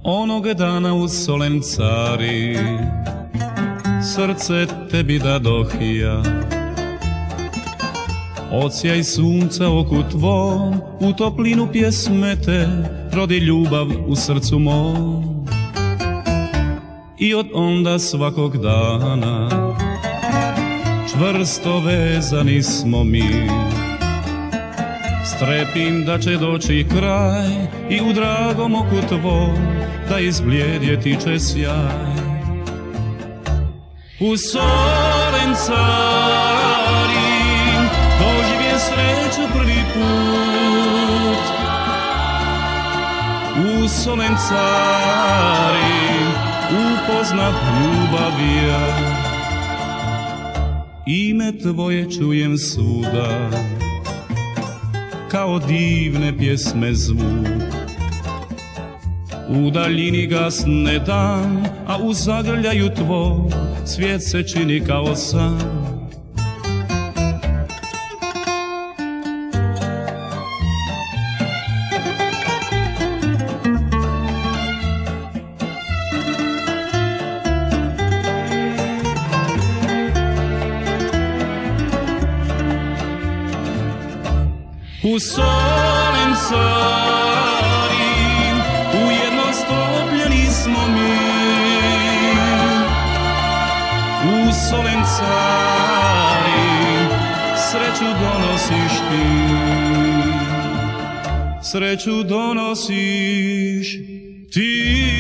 Onog dana u Solencari srce tebi dadohija, odsjaj sunca oku tvom, u toplinu pjesme te rodi ljubav u srcu mom. I od onda svakog dana čvrsto vezani smo mi. Strepim da će doći kraj i u dragom oku tvom da izblijedje će sjaj. U Solencari doživje sreću prvi put. U Solencari upoznat ljubav ja. Ime tvoje čujem svuda, kao divne pjesme zvuk. U daljini gasne dan, a u zagrljaju tvoj svijet se čini kao san. U Solencari ujedno stopljeni smo mi. U Solencari sreću donosiš ti. Sreću donosiš ti.